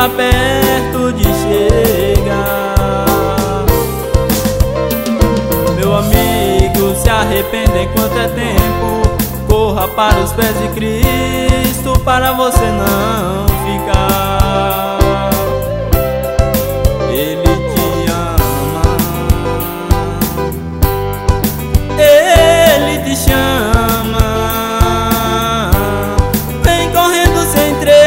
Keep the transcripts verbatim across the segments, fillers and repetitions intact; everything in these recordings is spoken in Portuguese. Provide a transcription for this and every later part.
está perto de chegar. Meu amigo, se arrependa enquanto é tempo. Corra para os pés de Cristo para você não ficar. Ele te ama, Ele te chama. Vem correndo, se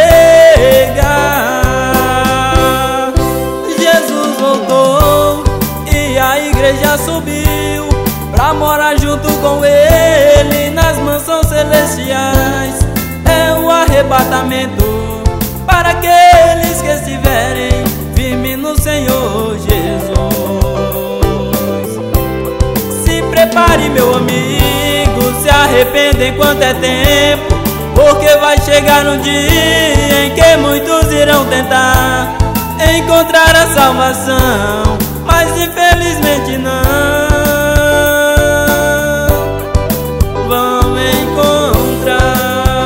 entregar. Jesus voltou e a igreja subiu pra morar junto com Ele nas mansões celestiais. É o arrebatamento para aqueles que estiverem firmes no Senhor Jesus. Se prepare, meu amigo, se arrependa enquanto é tempo, porque vai chegar um dia em que muitos irão tentar encontrar a salvação, mas infelizmente não vão encontrar.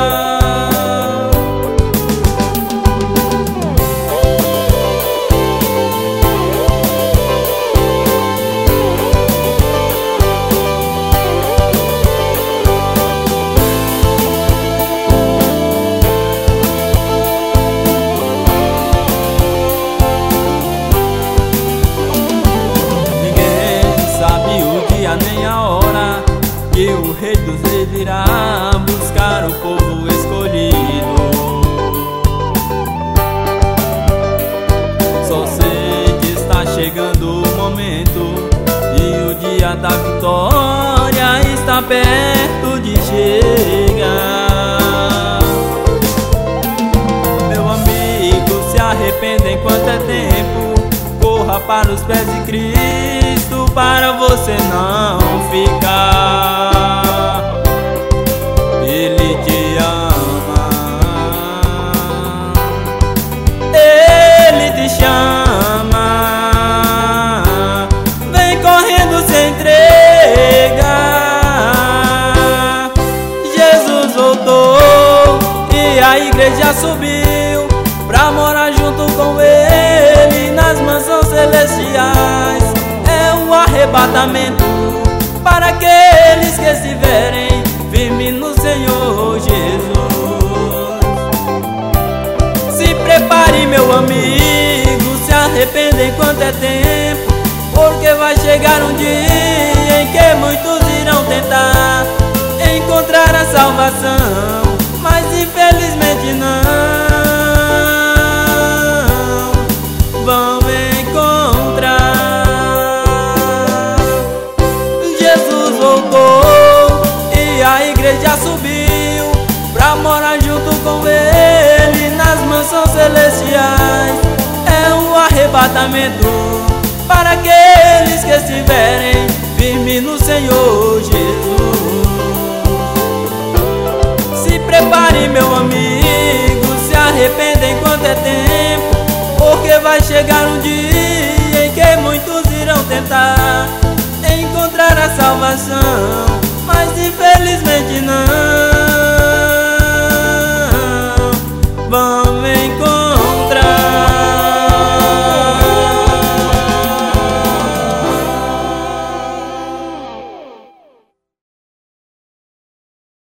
Nem a hora que o Rei dos Reis irá buscar o povo escolhido. Só sei que está chegando o momento e o dia da vitória está perto de chegar. Meu amigo, se arrependa enquanto é tempo. Corra para os pés de Cristo para você não ficar. Ele te ama, Ele te chama. Vem correndo, se entregar. Jesus voltou e a igreja subiu pra morar junto com Ele nas mansões celestiais. É o arrebatamento para aqueles que estiverem firmes no Senhor Jesus. Se prepare, meu amigo, se arrependa enquanto é tempo, porque vai chegar um dia em que muitos irão tentar encontrar a salvação, mas infelizmente não vão encontrar. Jesus voltou e a igreja subiu pra morar junto com Ele nas mansões celestiais. É um arrebatamento para aqueles que estiverem firmes no Senhor Jesus. Se prepare, meu amigo, se arrependa enquanto é tempo, porque vai chegar um dia em que muitos irão tentar encontrar a salvação,